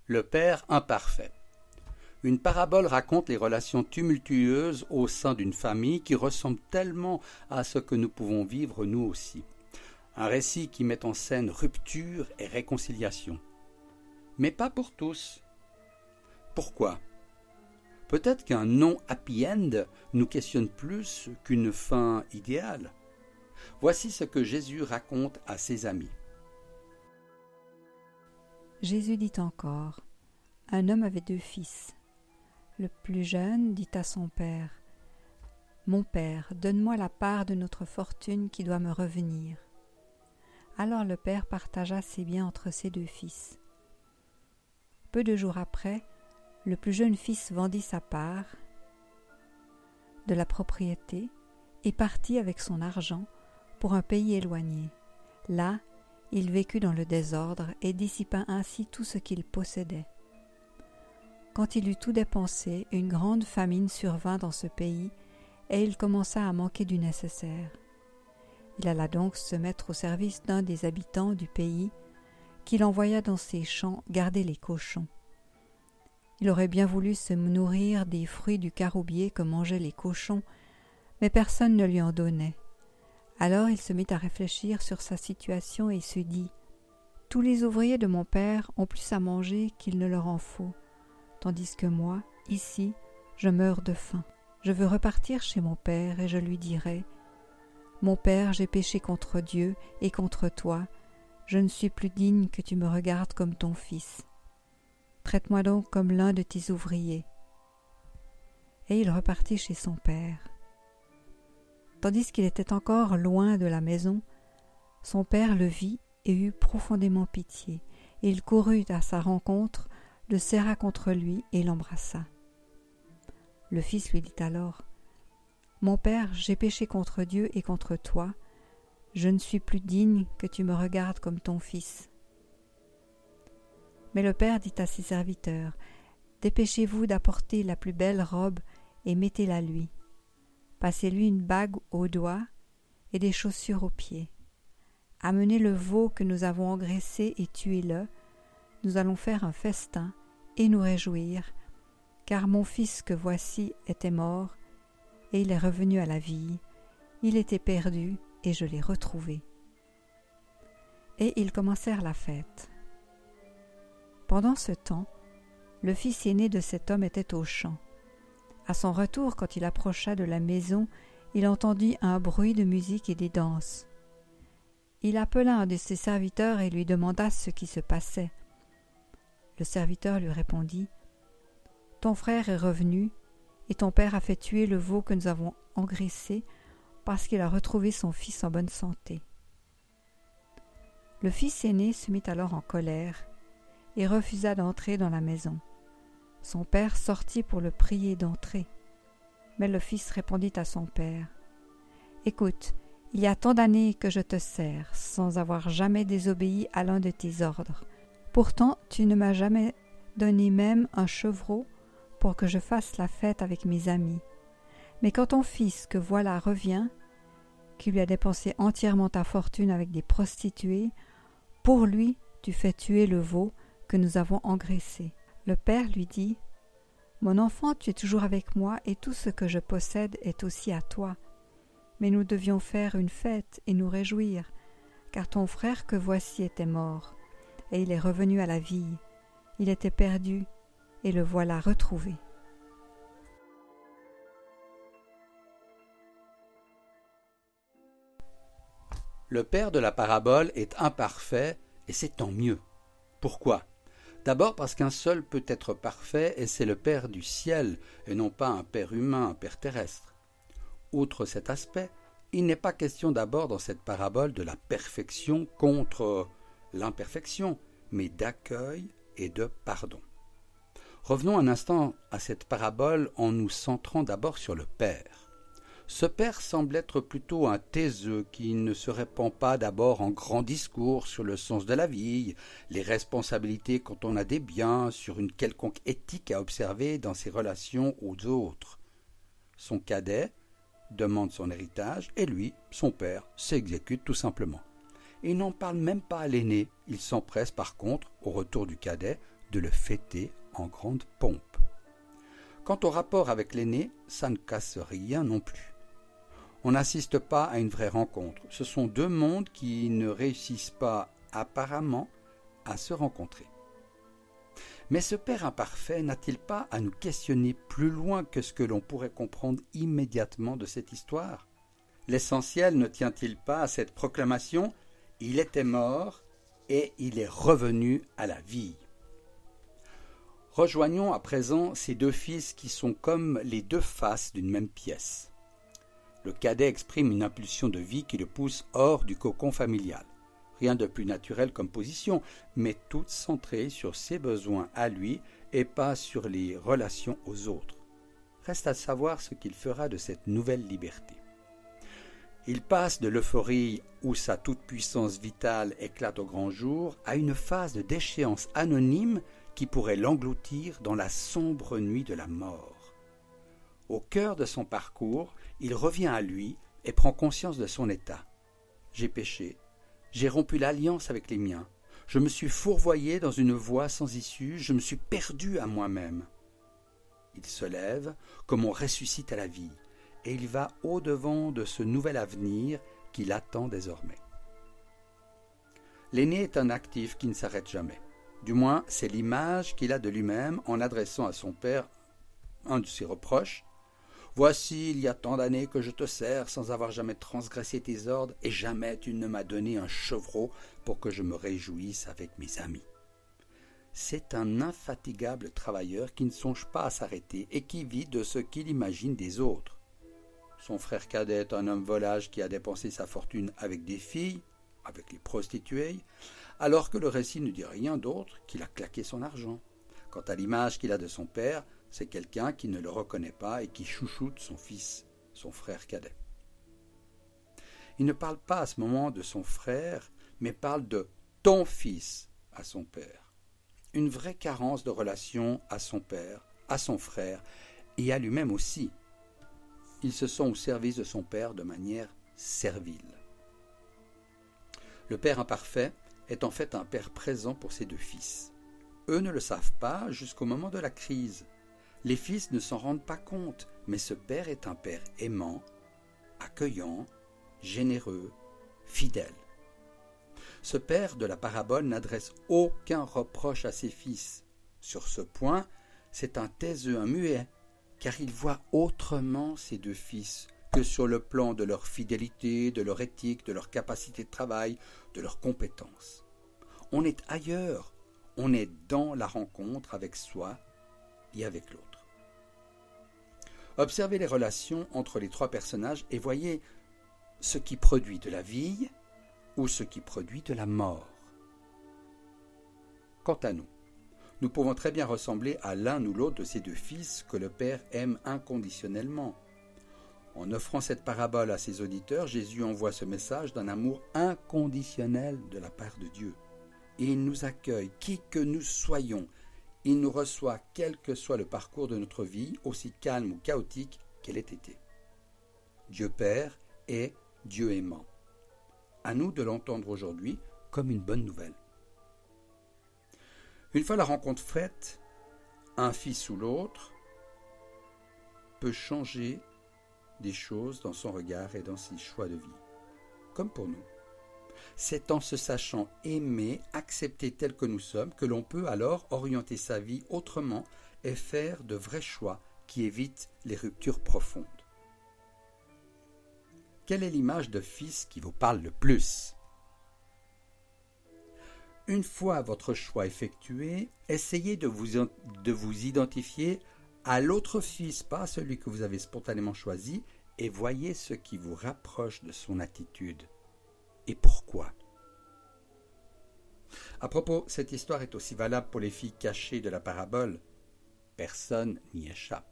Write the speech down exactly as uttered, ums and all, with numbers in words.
Le père imparfait. Une parabole raconte les relations tumultueuses au sein d'une famille qui ressemble tellement à ce que nous pouvons vivre nous aussi. Un récit qui met en scène rupture et réconciliation. Mais pas pour tous. Pourquoi ? Peut-être qu'un non-happy end nous questionne plus qu'une fin idéale. Voici ce que Jésus raconte à ses amis. Jésus dit encore, un homme avait deux fils. Le plus jeune dit à son père, « Mon père, donne-moi la part de notre fortune qui doit me revenir. » Alors le père partagea ses biens entre ses deux fils. Peu de jours après, le plus jeune fils vendit sa part de la propriété et partit avec son argent pour un pays éloigné. Là, il vécut dans le désordre et dissipa ainsi tout ce qu'il possédait. Quand il eut tout dépensé, une grande famine survint dans ce pays et il commença à manquer du nécessaire. Il alla donc se mettre au service d'un des habitants du pays, qu'il envoya dans ses champs garder les cochons. Il aurait bien voulu se nourrir des fruits du caroubier que mangeaient les cochons, mais personne ne lui en donnait. Alors il se mit à réfléchir sur sa situation et se dit « Tous les ouvriers de mon père ont plus à manger qu'il ne leur en faut, tandis que moi, ici, je meurs de faim. Je veux repartir chez mon père et je lui dirai « Mon père, j'ai péché contre Dieu et contre toi, je ne suis plus digne que tu me regardes comme ton fils. Traite-moi donc comme l'un de tes ouvriers. » Et il repartit chez son père. Tandis qu'il était encore loin de la maison, son père le vit et eut profondément pitié. Et il courut à sa rencontre, le serra contre lui et l'embrassa. Le fils lui dit alors, « Mon père, j'ai péché contre Dieu et contre toi, je ne suis plus digne que tu me regardes comme ton fils. » Mais le père dit à ses serviteurs, « Dépêchez-vous d'apporter la plus belle robe et mettez-la lui. Passez-lui une bague au doigt et des chaussures aux pieds. Amenez le veau que nous avons engraissé et tuez-le. Nous allons faire un festin et nous réjouir, car mon fils que voici était mort, et il est revenu à la vie. Il était perdu, et je l'ai retrouvé. » Et ils commencèrent la fête. Pendant ce temps, le fils aîné de cet homme était au champ. À son retour, quand il approcha de la maison, il entendit un bruit de musique et des danses. Il appela un de ses serviteurs et lui demanda ce qui se passait. Le serviteur lui répondit, « Ton frère est revenu, et ton père a fait tuer le veau que nous avons engraissé parce qu'il a retrouvé son fils en bonne santé. » Le fils aîné se mit alors en colère et refusa d'entrer dans la maison. Son père sortit pour le prier d'entrer. Mais le fils répondit à son père, « Écoute, il y a tant d'années que je te sers, sans avoir jamais désobéi à l'un de tes ordres. Pourtant, tu ne m'as jamais donné même un chevreau pour que je fasse la fête avec mes amis. Mais quand ton fils que voilà revient, qui lui a dépensé entièrement ta fortune avec des prostituées, pour lui tu fais tuer le veau que nous avons engraissé. » Le père lui dit, « Mon enfant, tu es toujours avec moi et tout ce que je possède est aussi à toi. Mais nous devions faire une fête et nous réjouir, car ton frère que voici était mort, et il est revenu à la vie. Il était perdu, et le voilà retrouvé. » Le père de la parabole est imparfait, et c'est tant mieux. Pourquoi ? D'abord parce qu'un seul peut être parfait, et c'est le Père du ciel, et non pas un Père humain, un Père terrestre. Outre cet aspect, il n'est pas question d'abord dans cette parabole de la perfection contre l'imperfection, mais d'accueil et de pardon. Revenons un instant à cette parabole en nous centrant d'abord sur le Père. Ce père semble être plutôt un taiseux qui ne se répand pas d'abord en grands discours sur le sens de la vie, les responsabilités quand on a des biens, sur une quelconque éthique à observer dans ses relations aux autres. Son cadet demande son héritage et lui, son père, s'exécute tout simplement. Et il n'en parle même pas à l'aîné, il s'empresse par contre, au retour du cadet, de le fêter en grande pompe. Quant au rapport avec l'aîné, ça ne casse rien non plus. On n'assiste pas à une vraie rencontre. Ce sont deux mondes qui ne réussissent pas, apparemment, à se rencontrer. Mais ce père imparfait n'a-t-il pas à nous questionner plus loin que ce que l'on pourrait comprendre immédiatement de cette histoire ? L'essentiel ne tient-il pas à cette proclamation « Il était mort et il est revenu à la vie ». Rejoignons à présent ces deux fils qui sont comme les deux faces d'une même pièce. Le cadet exprime une impulsion de vie qui le pousse hors du cocon familial. Rien de plus naturel comme position, mais toute centrée sur ses besoins à lui et pas sur les relations aux autres. Reste à savoir ce qu'il fera de cette nouvelle liberté. Il passe de l'euphorie où sa toute-puissance vitale éclate au grand jour à une phase de déchéance anonyme qui pourrait l'engloutir dans la sombre nuit de la mort. Au cœur de son parcours, il revient à lui et prend conscience de son état. J'ai péché, j'ai rompu l'alliance avec les miens, je me suis fourvoyé dans une voie sans issue, je me suis perdu à moi-même. Il se lève comme on ressuscite à la vie, et il va au-devant de ce nouvel avenir qui l'attend désormais. L'aîné est un actif qui ne s'arrête jamais. Du moins, c'est l'image qu'il a de lui-même en adressant à son père un de ses reproches. « Voici, il y a tant d'années que je te sers sans avoir jamais transgressé tes ordres, et jamais tu ne m'as donné un chevreau pour que je me réjouisse avec mes amis. » C'est un infatigable travailleur qui ne songe pas à s'arrêter et qui vit de ce qu'il imagine des autres. Son frère cadet est un homme volage qui a dépensé sa fortune avec des filles, avec les prostituées, alors que le récit ne dit rien d'autre qu'il a claqué son argent. Quant à l'image qu'il a de son père, c'est quelqu'un qui ne le reconnaît pas et qui chouchoute son fils, son frère cadet. Il ne parle pas à ce moment de son frère, mais parle de « ton fils » à son père. Une vraie carence de relation à son père, à son frère et à lui-même aussi. Il se sent au service de son père de manière servile. Le père imparfait est en fait un père présent pour ses deux fils. Eux ne le savent pas jusqu'au moment de la crise. Les fils ne s'en rendent pas compte, mais ce père est un père aimant, accueillant, généreux, fidèle. Ce père de la parabole n'adresse aucun reproche à ses fils. Sur ce point, c'est un taiseux, un muet, car il voit autrement ses deux fils que sur le plan de leur fidélité, de leur éthique, de leur capacité de travail, de leurs compétences. On est ailleurs, on est dans la rencontre avec soi et avec l'autre. Observez les relations entre les trois personnages et voyez ce qui produit de la vie ou ce qui produit de la mort. Quant à nous, nous pouvons très bien ressembler à l'un ou l'autre de ces deux fils que le Père aime inconditionnellement. En offrant cette parabole à ses auditeurs, Jésus envoie ce message d'un amour inconditionnel de la part de Dieu. Et il nous accueille, qui que nous soyons. Il nous reçoit quel que soit le parcours de notre vie, aussi calme ou chaotique qu'elle ait été. Dieu Père est Dieu aimant. À nous de l'entendre aujourd'hui comme une bonne nouvelle. Une fois la rencontre faite, un fils ou l'autre peut changer des choses dans son regard et dans ses choix de vie, comme pour nous. C'est en se sachant aimer, accepter tel que nous sommes, que l'on peut alors orienter sa vie autrement et faire de vrais choix qui évitent les ruptures profondes. Quelle est l'image de fils qui vous parle le plus ? Une fois votre choix effectué, essayez de vous, de vous identifier à l'autre fils, pas celui que vous avez spontanément choisi, et voyez ce qui vous rapproche de son attitude. Et pourquoi ? À propos, cette histoire est aussi valable pour les filles cachées de la parabole. Personne n'y échappe.